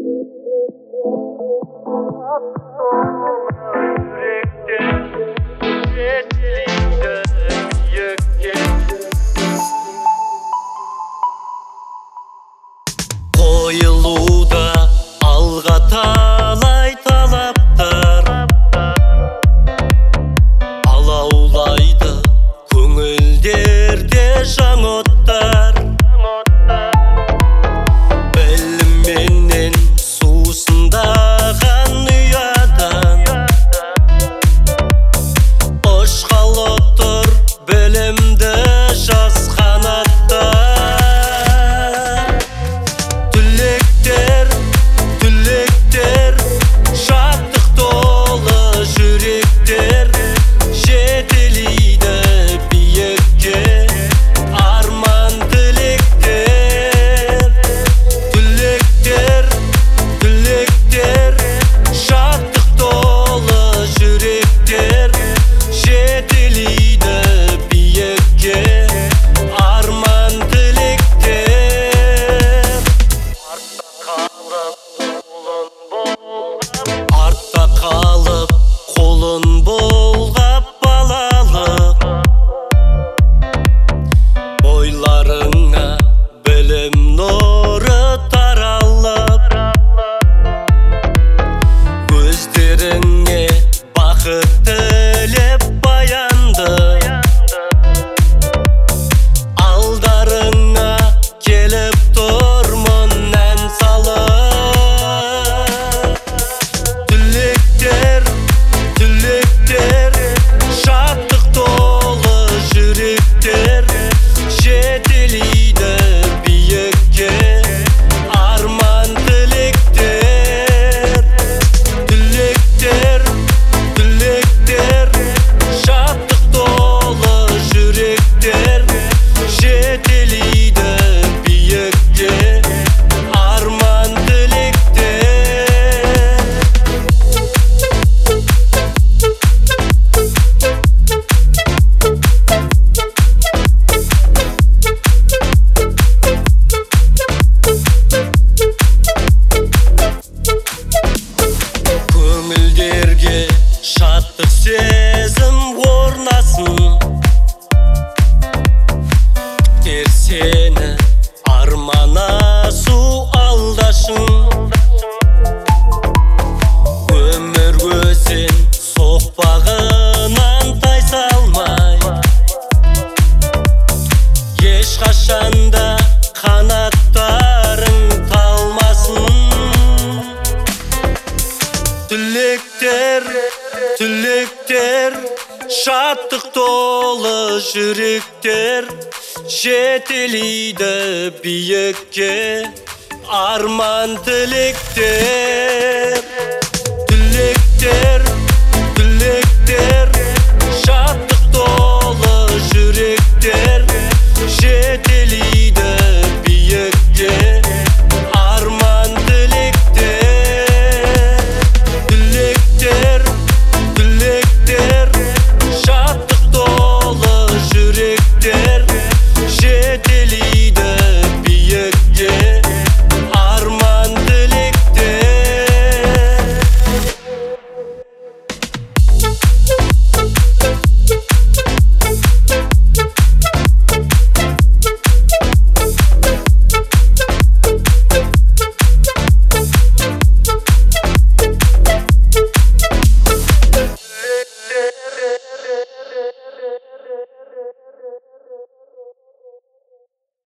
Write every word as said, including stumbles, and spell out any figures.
Koyulуда alға талай талаптар, алаулайды көңілдерде жан оттар. Білімменен сусындаған ұядан ұшқалы тұр білімді жас қанаттар. Түлектер, түлектер, шаттық толы жүректер, жетелейді биікке арман тілектер. Түлектер, түлектер, шаттық толы жүректер, жетелейді биікке арман тілектер. Артта қалып қолын бұлғап балалық, бойларыңа білім нұры таралып, көздеріңе бақыт тілеп баянды, алдарыңа келіп тұрмын ән салып. Түлектер, түлектер, шаттық толы жүректер, жетелейді биікке арман тілектер. Түлектер, түлектер, шаттық толы жүректер, жетелейді биікке арман тілектер. Көңілдерге шаттық сезім орнасын, күтер сені арман асу алдашын. Өмір өзен соқпағынан тайсалмай, ешқашанда қанаттарың талмасын. Түлектер, түлектер, шаттық толы жүректер, жетелейді биікке арман тілектер. Түлектер,